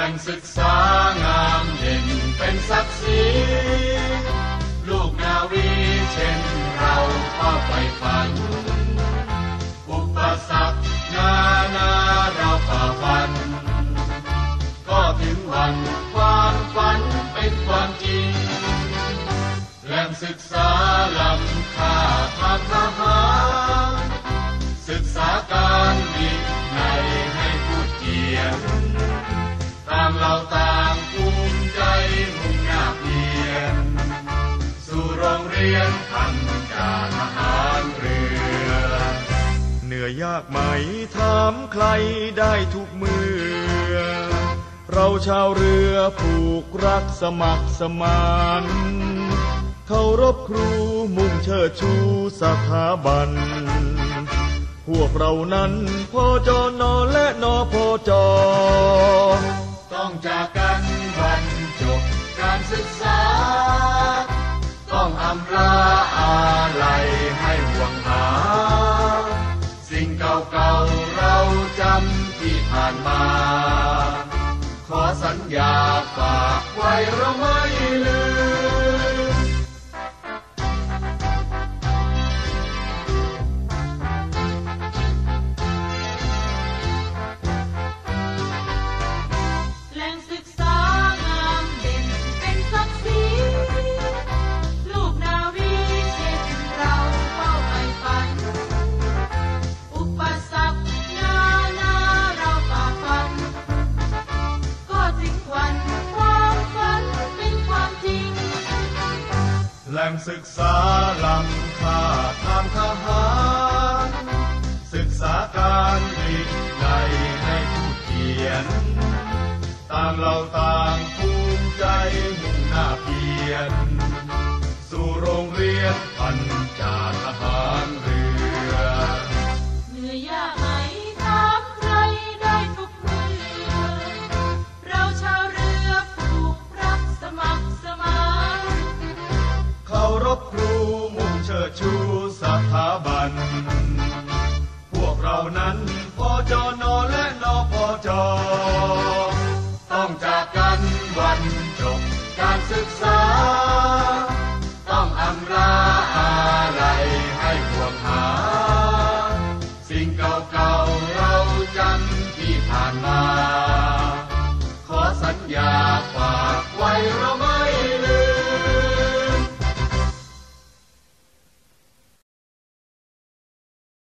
งศึกษางามเด่นเป็นศักดิ์ศรีลูกนาวีเช่นเราเฝ้าไปฝันอุปสรรคนาเราฝ่าฟันก็ถึงวันความฝันเป็นความจริงแหล่งศึกษาล้ำค่าทางทหารศึกษาการวินัยให้ผู้เกียรติต่างเราต่างภูมิใจมุ่งหน้าเพียรสู่โรงเรียนพันจากทหารเรือเหนื่อยยากไหมถามใครได้ทุกเมื่อเราชาวเรือผูกรักสมัครสมานเคารพครูมุ่งเชิดชูสถาบันพวกเรานั้นพจน.และนพจ. ต้องจากกันวันจบการศึกษาต้องอำลาอาลัยให้ห่วงหาสิ่งเก่าๆเราจำที่ผ่านมาขอสัญญาฝากไว้เราไม่ลืมแหล่งศึกษางามเด่นเป็นศักดิ์ศรีลูกนาวีเช่นเราเฝ้าไปฝันอุปสรรคนาเราฝ่าฟันก็ถึงวันความฝันเป็นความจริงแหล่งศึกษาล้ำค่าทางทหารศึกษาการวินัยให้ผู้เขียนต่างเราต่างภูมิใจมุ่งหน้าเพียรสู่โรงเรียนพันจากทหารเรือเหนื่อยยากไหมถามใครได้ทุกเมื่อเราชาวเรือผูกรักสมัครสมานเคารพครูมุ่งเชิดชู